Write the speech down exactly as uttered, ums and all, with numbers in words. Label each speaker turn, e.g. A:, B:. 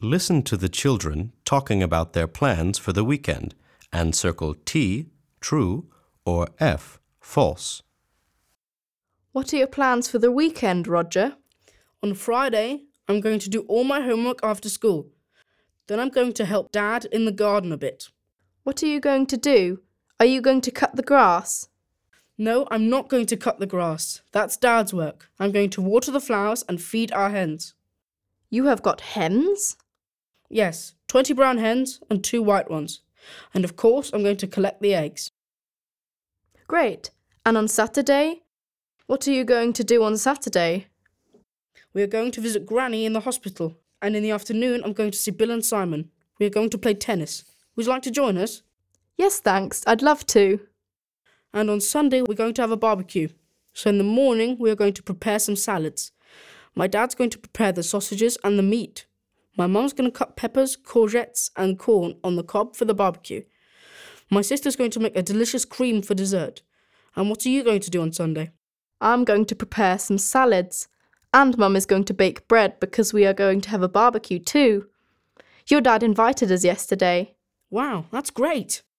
A: Listen to the children talking about their plans for the weekend and circle T, true, or F, false.
B: What are your plans for the weekend, Roger?
C: On Friday, I'm going to do all my homework after school. Then I'm going to help Dad in the garden a bit.
B: What are you going to do? Are you going to cut the grass?
C: No, I'm not going to cut the grass. That's Dad's work. I'm going to water the flowers and feed our hens.
B: You have got hens?
C: Yes, twenty brown hens and two white ones. And of course, I'm going to collect the eggs.
B: Great. And on Saturday? What are you going to do on Saturday?
C: We are going to visit Granny in the hospital. And in the afternoon, I'm going to see Bill and Simon. We are going to play tennis. Would you like to join us?
B: Yes, thanks. I'd love to.
C: And on Sunday, we're going to have a barbecue. So in the morning, we are going to prepare some salads. My dad's going to prepare the sausages and the meat. My mum's going to cut peppers, courgettes and corn on the cob for the barbecue. My sister's going to make a delicious cream for dessert. And what are you going to do on Sunday?
B: I'm going to prepare some salads. And Mum is going to bake bread because we are going to have a barbecue too. Your dad invited us yesterday.
C: Wow, that's great.